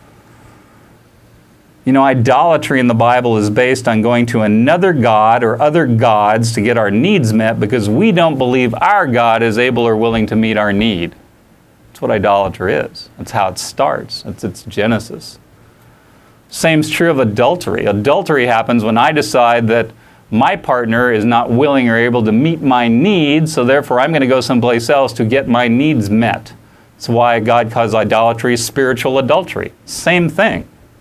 You know, idolatry in the Bible is based on going to another god or other gods to get our needs met because we don't believe our God is able or willing to meet our need. That's what idolatry is. That's how it starts. That's its genesis. Same's true of adultery. Adultery happens when I decide that my partner is not willing or able to meet my needs, so therefore I'm going to go someplace else to get my needs met. That's why God calls idolatry spiritual adultery. Same thing.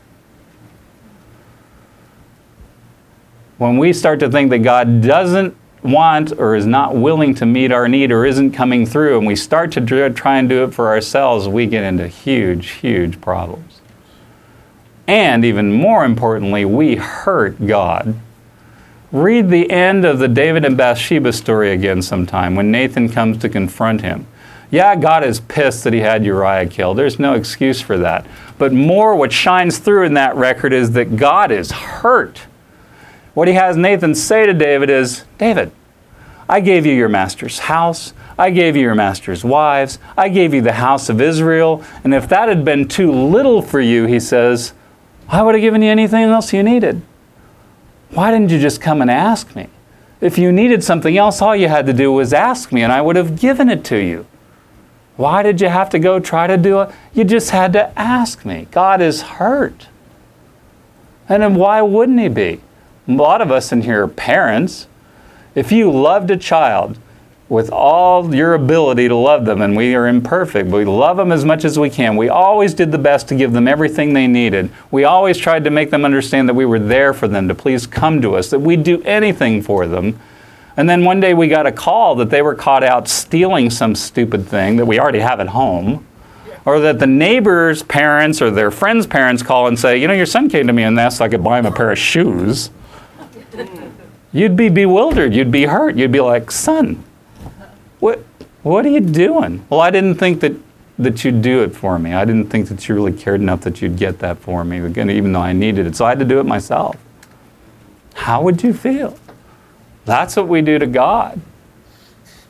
When we start to think that God doesn't want or is not willing to meet our need or isn't coming through, and we start to try and do it for ourselves, we get into huge, huge problems. And even more importantly, we hurt God. Read the end of the David and Bathsheba story again sometime when Nathan comes to confront him. Yeah, God is pissed that he had Uriah killed. There's no excuse for that. But more what shines through in that record is that God is hurt. What he has Nathan say to David is, David, I gave you your master's house. I gave you your master's wives. I gave you the house of Israel. And if that had been too little for you, he says, I would have given you anything else you needed. Why didn't you just come and ask me? If you needed something else, all you had to do was ask me and I would have given it to you. Why did you have to go try to do it? You just had to ask me. God is hurt. And then why wouldn't he be? A lot of us in here are parents. If you loved a child with all your ability to love them, and we are imperfect, but we love them as much as we can. We always did the best to give them everything they needed. We always tried to make them understand that we were there for them, to please come to us, that we'd do anything for them. And then one day we got a call that they were caught out stealing some stupid thing that we already have at home, or that the neighbor's parents or their friend's parents call and say, you know, your son came to me and asked if I could buy him a pair of shoes. You'd be bewildered. You'd be hurt. You'd be like, son, What what are you doing? Well, I didn't think that, that you'd do it for me. I didn't think that you really cared enough that you'd get that for me, again, even though I needed it. So I had to do it myself. How would you feel? That's what we do to God.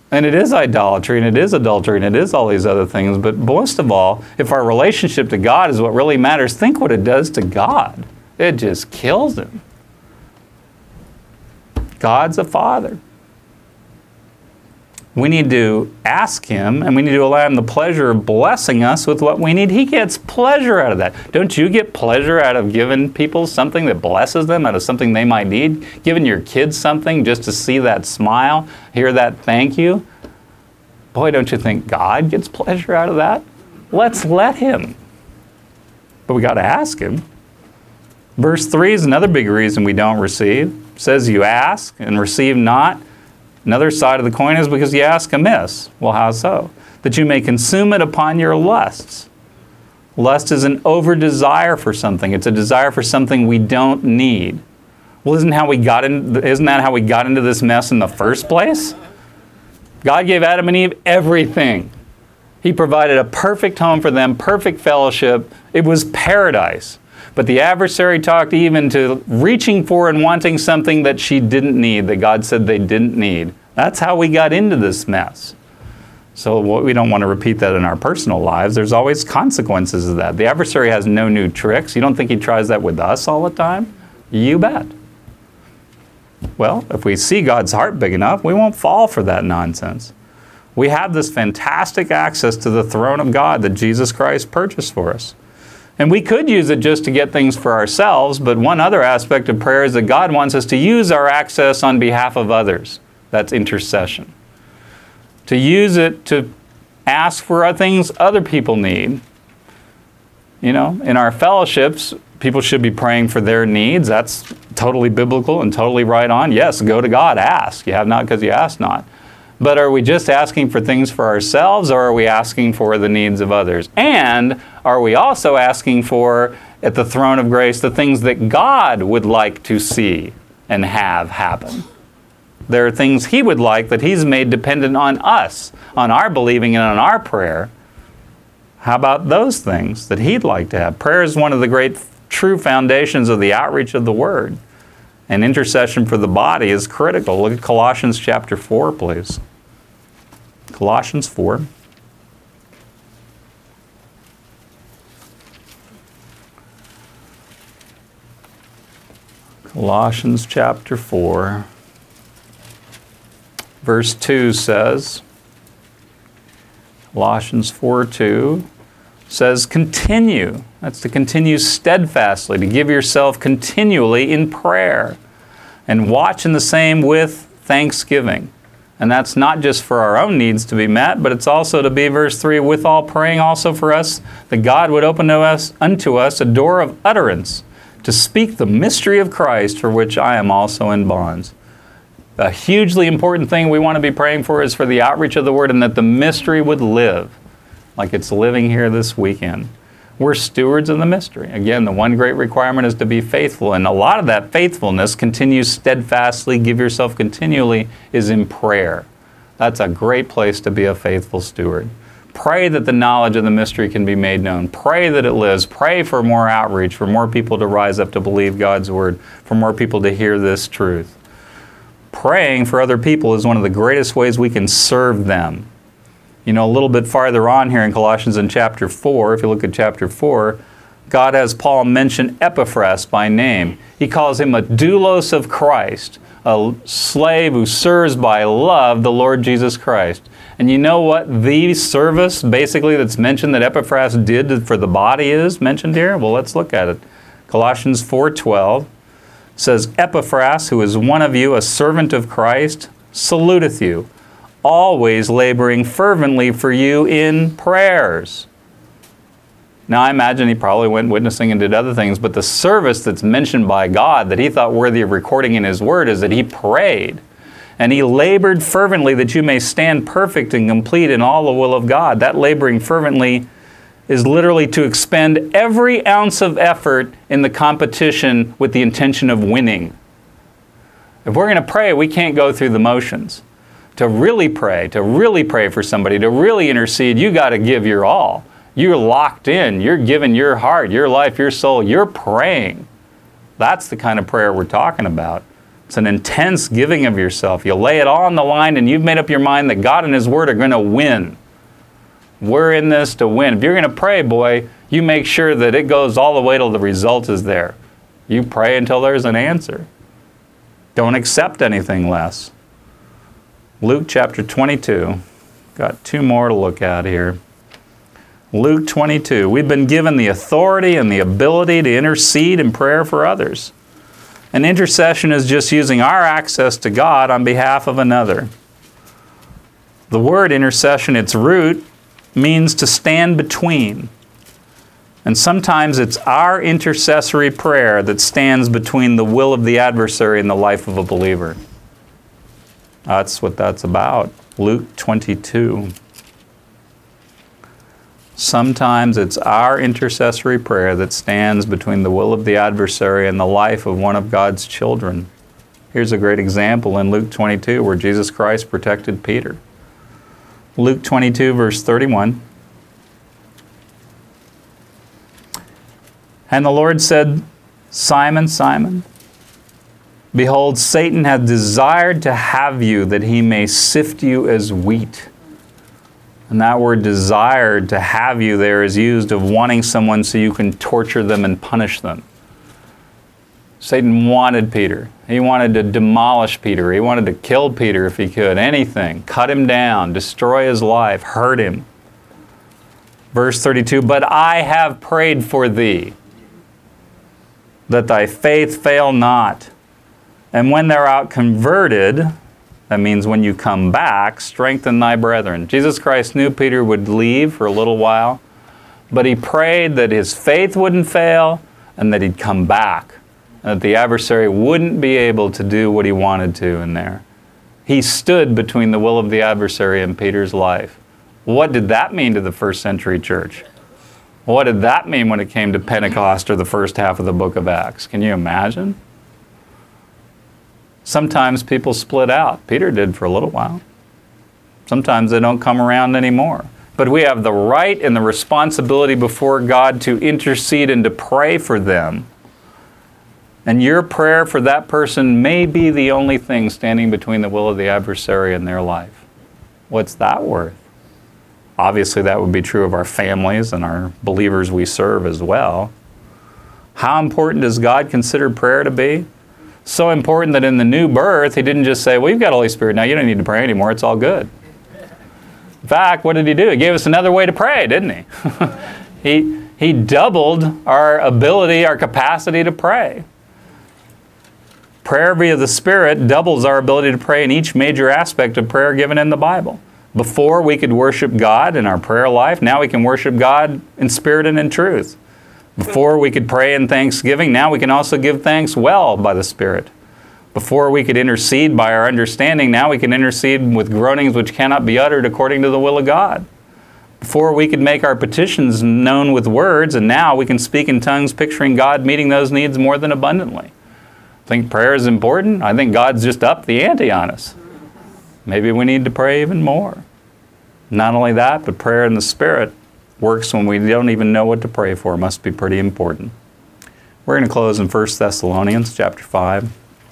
And it is idolatry, and it is adultery, and it is all these other things. But most of all, if our relationship to God is what really matters, think what it does to God. It just kills him. God's a father. We need to ask him, and we need to allow him the pleasure of blessing us with what we need. He gets pleasure out of that. Don't you get pleasure out of giving people something that blesses them, out of something they might need? Giving your kids something just to see that smile, hear that thank you? Boy, don't you think God gets pleasure out of that? Let's let him. But we got to ask him. Verse three is another big reason we don't receive. It says you ask and receive not. Another side of the coin is because you ask amiss. Well, how so? That you may consume it upon your lusts. Lust is an over-desire for something. It's a desire for something we don't need. Well, isn't how we got in, isn't that how we got into this mess in the first place? God gave Adam and Eve everything. He provided a perfect home for them, perfect fellowship. It was paradise. But the adversary talked Eve into reaching for and wanting something that she didn't need, that God said they didn't need. That's how we got into this mess. So we don't want to repeat that in our personal lives. There's always consequences of that. The adversary has no new tricks. You don't think he tries that with us all the time? You bet. Well, if we see God's heart big enough, we won't fall for that nonsense. We have this fantastic access to the throne of God that Jesus Christ purchased for us. And we could use it just to get things for ourselves, but one other aspect of prayer is that God wants us to use our access on behalf of others. That's intercession. To use it to ask for things other people need. You know, in our fellowships, people should be praying for their needs. That's totally biblical and totally right on. Yes, go to God, ask. You have not because you ask not. But are we just asking for things for ourselves, or are we asking for the needs of others? And are we also asking for, at the throne of grace, the things that God would like to see and have happen? There are things he would like that he's made dependent on us, on our believing and on our prayer. How about those things that he'd like to have? Prayer is one of the great true foundations of the outreach of the Word. And intercession for the body is critical. Look at Colossians chapter four, please. Colossians four. Colossians chapter four. Verse two says, Colossians four two says, continue. That's to continue steadfastly, to give yourself continually in prayer, and watch in the same with thanksgiving. And that's not just for our own needs to be met, but it's also to be, verse three, with all praying also for us, that God would open to us, unto us a door of utterance, to speak the mystery of Christ, for which I am also in bonds. A hugely important thing we want to be praying for is for the outreach of the Word, and that the mystery would live like it's living here this weekend. We're stewards of the mystery. Again, the one great requirement is to be faithful, and a lot of that faithfulness, continue steadfastly, give yourself continually, is in prayer. That's a great place to be a faithful steward. Pray that the knowledge of the mystery can be made known. Pray that it lives. Pray for more outreach, for more people to rise up to believe God's Word, for more people to hear this truth. Praying for other people is one of the greatest ways we can serve them. You know, a little bit farther on here in Colossians in chapter four, if you look at chapter four, God has Paul mention Epaphras by name. He calls him a doulos of Christ, a slave who serves by love the Lord Jesus Christ. And you know what the service, basically, that's mentioned that Epaphras did for the body is mentioned here? Well, let's look at it. Colossians four twelve says, Epaphras, who is one of you, a servant of Christ, saluteth you, always laboring fervently for you in prayers. Now, I imagine he probably went witnessing and did other things, but the service that's mentioned by God that he thought worthy of recording in his Word is that he prayed. And he labored fervently that you may stand perfect and complete in all the will of God. That laboring fervently is literally to expend every ounce of effort in the competition with the intention of winning. If we're going to pray, we can't go through the motions. To really pray, to really pray for somebody, to really intercede, you got to give your all. You're locked in. You're giving your heart, your life, your soul. You're praying. That's the kind of prayer we're talking about. It's an intense giving of yourself. You lay it all on the line and you've made up your mind that God and His Word are going to win. We're in this to win. If you're going to pray, boy, you make sure that it goes all the way till the result is there. You pray until there's an answer. Don't accept anything less. Luke chapter twenty-two. Got two more to look at here. Luke twenty-two. We've been given the authority and the ability to intercede in prayer for others. An intercession is just using our access to God on behalf of another. The word intercession, its root, means to stand between. And sometimes it's our intercessory prayer that stands between the will of the adversary and the life of a believer. That's what that's about. Luke twenty-two. Sometimes it's our intercessory prayer that stands between the will of the adversary and the life of one of God's children. Here's a great example in Luke twenty-two where Jesus Christ protected Peter. Luke twenty-two, verse thirty-one. And the Lord said, Simon, Simon, behold, Satan hath desired to have you, that he may sift you as wheat. And that word desired to have you there is used of wanting someone so you can torture them and punish them. Satan wanted Peter. He wanted to demolish Peter. He wanted to kill Peter if he could. Anything. Cut him down. Destroy his life. Hurt him. Verse thirty-two, but I have prayed for thee, that thy faith fail not. And when thou art converted, that means when you come back, strengthen thy brethren. Jesus Christ knew Peter would leave for a little while, but He prayed that his faith wouldn't fail and that he'd come back, and that the adversary wouldn't be able to do what he wanted to in there. He stood between the will of the adversary and Peter's life. What did that mean to the first century church? What did that mean when it came to Pentecost or the first half of the book of Acts? Can you imagine? Sometimes people split out. Peter did for a little while. Sometimes they don't come around anymore. But we have the right and the responsibility before God to intercede and to pray for them. And your prayer for that person may be the only thing standing between the will of the adversary and their life. What's that worth? Obviously, that would be true of our families and our believers we serve as well. How important does God consider prayer to be? So important that in the new birth, He didn't just say, well, you've got Holy Spirit now, you don't need to pray anymore, it's all good. In fact, what did He do? He gave us another way to pray, didn't He? he, he doubled our ability, our capacity to pray. Prayer via the Spirit doubles our ability to pray in each major aspect of prayer given in the Bible. Before, we could worship God in our prayer life. Now we can worship God in spirit and in truth. Before, we could pray in thanksgiving. Now we can also give thanks well by the Spirit. Before, we could intercede by our understanding. Now we can intercede with groanings which cannot be uttered according to the will of God. Before, we could make our petitions known with words, and now we can speak in tongues picturing God meeting those needs more than abundantly. I think prayer is important. I think God's just upped the ante on us. Maybe we need to pray even more. Not only that, but prayer in the Spirit works when we don't even know what to pray for. It must be pretty important. We're going to close in First Thessalonians chapter five.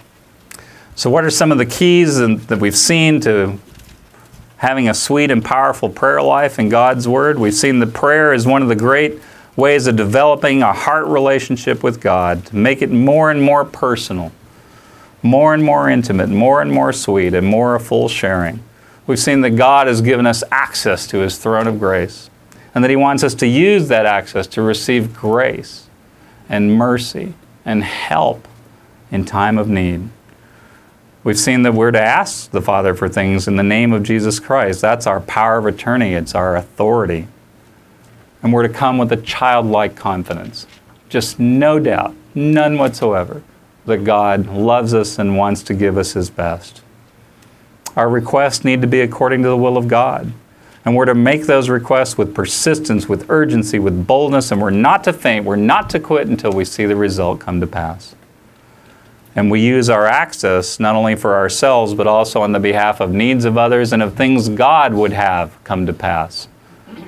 So what are some of the keys that we've seen to having a sweet and powerful prayer life in God's Word? We've seen that prayer is one of the great ways of developing a heart relationship with God, to make it more and more personal, more and more intimate, more and more sweet, and more a full sharing. We've seen that God has given us access to His throne of grace, and that He wants us to use that access to receive grace and mercy and help in time of need. We've seen that we're to ask the Father for things in the name of Jesus Christ. That's our power of attorney. It's our authority. And we're to come with a childlike confidence. Just no doubt, none whatsoever, that God loves us and wants to give us His best. Our requests need to be according to the will of God. And we're to make those requests with persistence, with urgency, with boldness, and we're not to faint, we're not to quit until we see the result come to pass. And we use our access not only for ourselves, but also on the behalf of needs of others and of things God would have come to pass,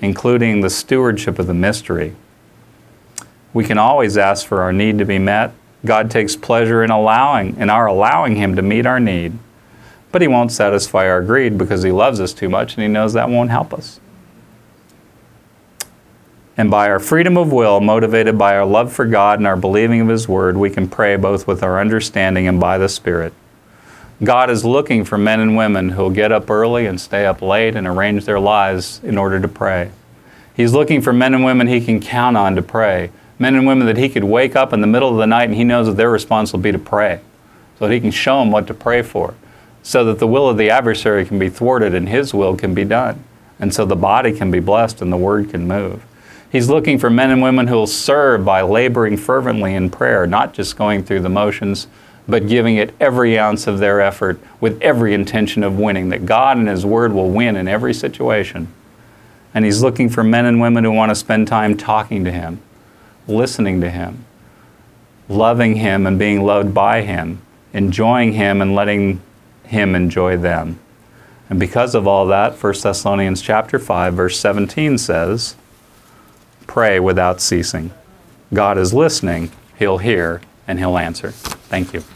including the stewardship of the mystery. We can always ask for our need to be met, God takes pleasure in allowing, in our allowing Him to meet our need. But He won't satisfy our greed because He loves us too much and He knows that won't help us. And by our freedom of will, motivated by our love for God and our believing of His Word, we can pray both with our understanding and by the Spirit. God is looking for men and women who will get up early and stay up late and arrange their lives in order to pray. He's looking for men and women He can count on to pray. Men and women that He could wake up in the middle of the night and He knows that their response will be to pray. So that He can show them what to pray for. So that the will of the adversary can be thwarted and His will can be done. And so the body can be blessed and the Word can move. He's looking for men and women who will serve by laboring fervently in prayer, not just going through the motions, but giving it every ounce of their effort with every intention of winning, that God and His Word will win in every situation. And He's looking for men and women who want to spend time talking to Him, listening to Him, loving Him and being loved by Him, enjoying Him and letting Him enjoy them. And because of all that, First Thessalonians chapter five, verse seventeen says, pray without ceasing. God is listening, He'll hear, and He'll answer. Thank you.